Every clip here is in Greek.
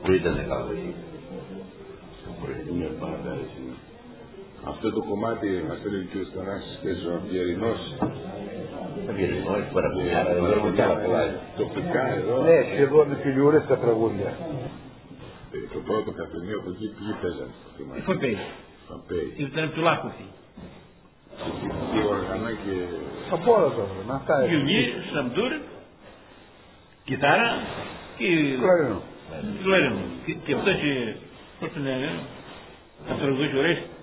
πρωί ήταν καλό. Είναι πάντα έτσι. Αυτό το κομμάτι μας έλεγε και ο Στανάσης και ο Αυγερινός. Αυγερινός, παραπουλιάρα, δεν βλέπουμε κι άλλα πολλά. Τοπικά εδώ. Ναι, σχεδόν φιλιούρες τα τραγούδια. Το πρώτο καφενείο από εκεί ποιοι παίζανε. Η Φαπέη. Ήταν από του Λάκουθη. Τι όργανα και... Από όλα τώρα. Βιολί, σαμπτούρ, κιθάρα και... Κλαρίνο. Και αυτό και... πώς το λένε, θα τραγουδούσε ο Ρέστης.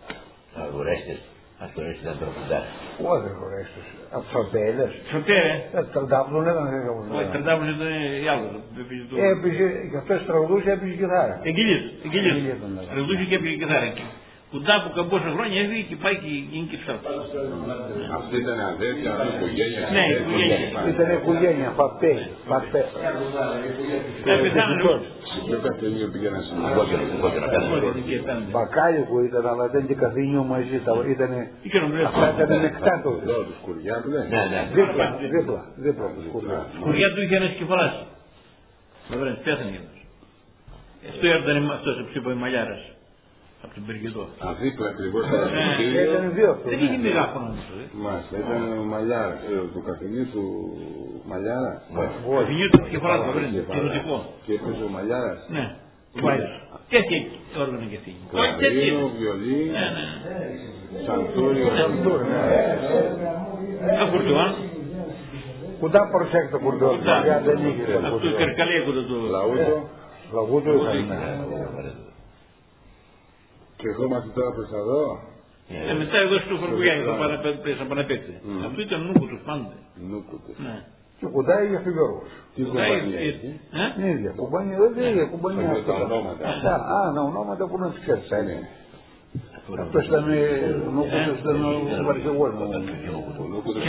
Αυτό είναι ήταν τραγουδάς. Όχι Ρέστης, από Φαπέλες. Φαπέλες. Τραντάβλων ήταν τραγουδάς. Όχι, Τραντάβλων ήταν η άλλο. Έπαιζε, και αυτός τραγουδούσε, έπαιζε κιθάρα. Εγγυλής. Τραγουδούσε και έπαιζε κιθάρα. Κοντά από καμπόσα χρόνια έφυγε και πάει και γίνει και ψάχνει. Αυτή ήταν αδέρφια, οικογένεια. Ναι, οικογένεια. Ήταν οικογένεια, Φαπέ. Ποιο καφενείο πήγαιναν στην Μπακάλικο ήταν, αλλά δεν και καφενείο μαζί. Αυτά ήταν νεκτά το. Του Σκουριάτου, ναι. Δίπλα. Σκουριάτου είχε ένας κεφαλάς. Βέβαια, πέθανε για μας. Αυτό ήταν αυτός που είπε ο Μαλιάρας. Από τον Περγετό. Αδίπλα ακριβώς. Δεν είχε μεγάφωνο όμως. Μάλιστα, ήταν ο Μαλιάρας, το καφενείο του Μαλιάρα. Το καφενείο του κεφαλάς το βρήκε, κοινωτικό. Και έπαιζε ο Μαλιάρας. Ναι, τέτοια όργανα και αυτή. Κλαρίνο, βιολί, σαντούριο. Ακουρτουάν. Κοντά προσέχει το κουρτουάν. Αυτό το Κερκαλέκο το Λαγούτο είχαμε. Και ερχόμαστε τώρα προς εδώ. Μετά εδώ στο Φορκουγιάννη θα πανεπέξει. Αυτό ήταν νούκουτος πάντα. Νούκουτος. Και κοντά είχε ο Γιώργος. Τι κουμπάνια έχει. Ναι, ίδια. Κουμπάνια δεν είχε. Κουμπάνια αυτά. Τα ονόματα που να τις ξέρεις. Αυτός ήταν ο νούκουτος, ήταν ο αρχηγός μου. Ο νούκουτος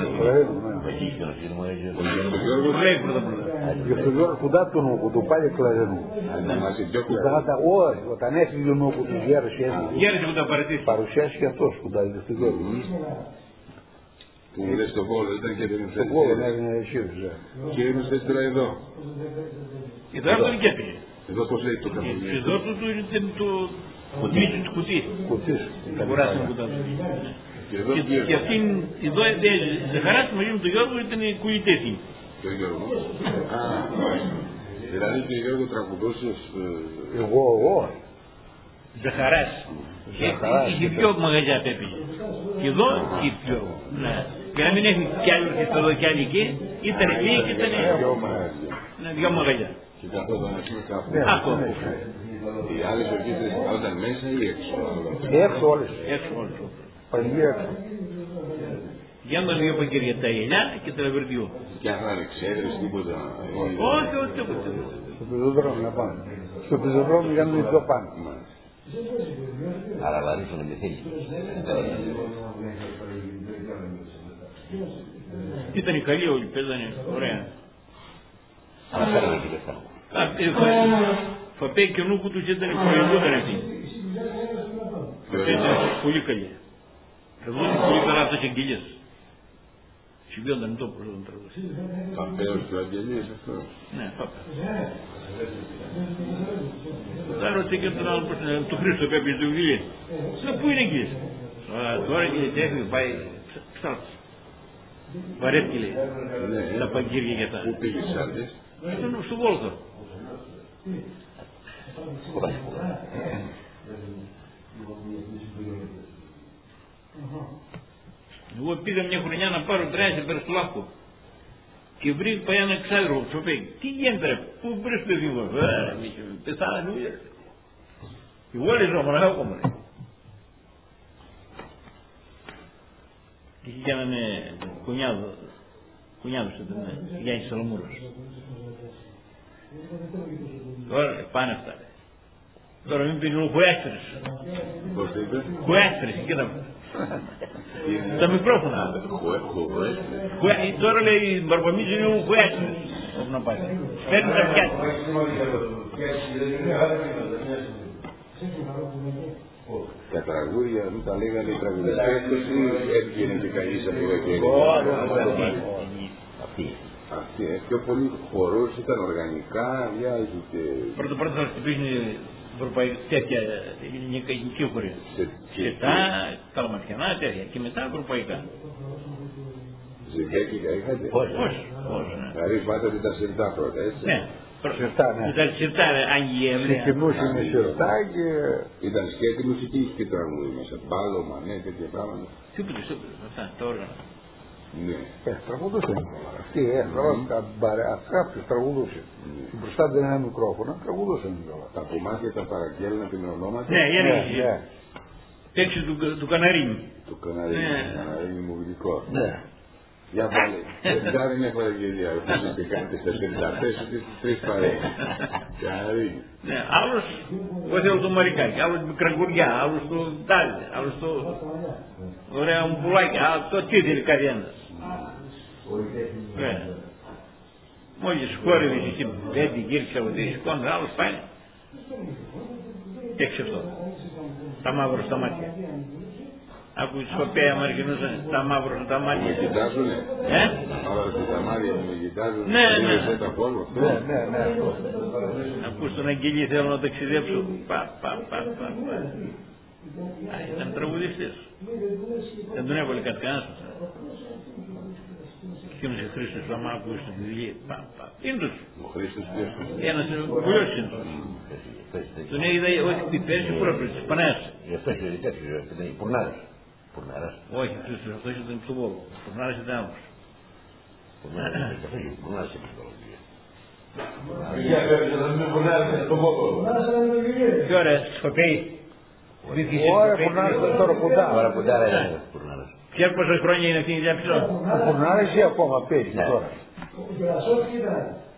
και στο Γιώργο κοντά του νούκουτου, πάλι κλαρίνου. Όχι, όταν έφυγε ο νούκουτος γέρασε. Γέρασε που τα παρατήσει. Παρουσιάσει και αυτός κοντά στο Γιώργο. Που μου λες στο Βόλο, ήταν και δεν είναι στο Βόλο, ναι, εσείς. Και είμαστε τώρα εδώ. Εδώ ήταν και έπαιζε. Εδώ πώς λέει το καφενείο. Εδώ ήταν το κουτί. Κουτί. Αγοράσαμε κουτά. Και αυτήν εδώ Ζαχαράς μαζί με τον Γιώργο ήταν κουλιτέθη. Το Γιώργο. Δηλαδή και Γιώργο τραγουδούσες. Εγώ. Ζαχαράς. Είχε πιο μαγαζιά πέπηγε. Και εδώ και πιο. Για να μην έχει κι άλλο και εδώ κι άλλοι εκεί, ήταν μία και ήταν δυο μαγαζιά. Και καθόταν ας πούμε κάπου. Αυτό. Οι άλλες ορκίστρες ήταν μέσα ή έξω. Έξω όλες. Πανηγία έξω. Για να δει ο Παγκυρία τα ελιά και τα λαβερδιού. Και αν θα ξέρεις τίποτα. Όχι, τίποτα. Στο πεζοδρόμιο να πάνε. Στο πεζοδρόμιο για να μην το πάνε. Άρα λαρίσανε με θέλει. Ήταν οι καλοί όλοι, παίζανε ωραία. Αλλά φέραμε και λεφτά. Φαπέ και ο νούκου τους ήταν προηγούνταν αυτοί. Φαπέ ήταν πολύ καλοί. Τραγούδι πολύ καλά αυτός Αγγελίας. Συμβιόνταν το πρώτο τραγούδι. Φαπέος και ο Αγγελίας αυτό. Ναι, Φαπέ. Θα ρωτήσω και τον άλλο του Χρήστο που έπαιζε το βιβλίο. Πού είναι Αγγελίας. Τώρα και τέχνη πάει ψάρτος. Βαρέθηκε λέει. Τα παγκύρια για τα... Πού πήγες άλλες. Στο Βόλτο. Εγώ πήγα μια χρονιά να πάρω τράγια πέρα στο Λάκκο και βρήκα ένα ξάδερφο που είπε τι γίνεται ρε, πού βρεις παιδί μου, πεθάνε νουία. Εγώ λέει ζω μοναχά ακόμα ρε. Είχε και έναν κουνιάδος ήταν, Γιάννης Σαλομούρος. Τώρα πάνε αυτά ρε. Τώρα μην πήρε ο Χουέστρες. Πώς είπε? Χουέστρες, κοίτα μου. Τα μικρόφωνα. Τώρα λέει μπαρμπαμίζει είναι ο Χουέστρες. Όπου να πάει. Παίρνει τα πιάτα. Τα τραγούδια μην τα λέγανε οι τραγουδιστές ή έβγαινε και κανείς από εδώ και Αυτή. Πιο πολλοί χορούς ήταν οργανικά, και... Πρώτα θα χτυπήσουν τέτοια ελληνική χωρία. Σετά, καλαματιανά, τέτοια. Και μετά ευρωπαϊκά. Ζυγέκικα είχατε. Πώς. Δηλαδή πάτε ότι τα σιρτά πρώτα, έτσι. Ναι. Σιρτά, ναι. Ήταν σιρτά, Άγγι Ευρεία. Ξεκινούσε με σιρτά και... Ήταν σκέτη μουσική και τραγούδι μέσα. Μπάλωμα, ναι, τέτοια πράγματα. Τίποτε, αυτά, τα όργανα. Ναι. Τραγουδούσαν. Αυτοί κάποιος τραγουδούσε. Μπροστά δεν ένα μικρόφωνο, τραγουδούσαν. Τα κομμάτια τα παραγγέλνα την ονόματα. Ναι, για να τέτοιο του Καναρίνη. Του Καναρίνη μου γλυκό. Ναι. Για πάλι. Δεν είναι παραγγελία. Όπως είπατε κάνετε στα 54 τις τρεις παρέες. Καναρίνη. Ναι, άλλος εγώ θέλω το Μαρικάκι, άλλος την Μικραγουριά, άλλος το Τάλι, άλλος το ωραία μου πουλάκι, το τι θέλει καθένας. Μόλις χόρευες εκεί, πέντε γύριξε από τη σηκώνει, άλλος πάει. Και έξω αυτό. Τα μαύρα στα μάτια. Άκου τις κοπέα μου αρχινούσαν τα μαύρα στα μάτια. Με κοιτάζουνε. Μαύρα στα μάτια μου κοιτάζουνε. Ναι. Ναι. Ακούς τον Αγγελί, θέλω να ταξιδέψω. Πα. Ήταν τραγουδιστής. Δεν τον έβαλε κάτι κανένας. Εκείνος ο Χρήστος Σαμάκου στην δουλειά. Είναι τους. Ο Χρήστος ποιος. Ένας βουλιός είναι τους. Τον είδα όχι την πέρσι πρώτος, της Πανέας. Ήταν οι Πουρνάρες. Όχι, αυτός ήταν στο Βόλο. Ο Πουρνάρες ήταν άλλος. Πουρνάρες έπαιζε το Βόλο. Τι ωραία, Σκοπέι. Ωραία, Πουρνάρες ήταν τώρα κοντά. Πουρνάρα ήταν Πουρνάρες. Ποια πόσα χρόνια είναι αυτή η διάψη. Ο Πουρνάρες ή ακόμα παίζει τώρα.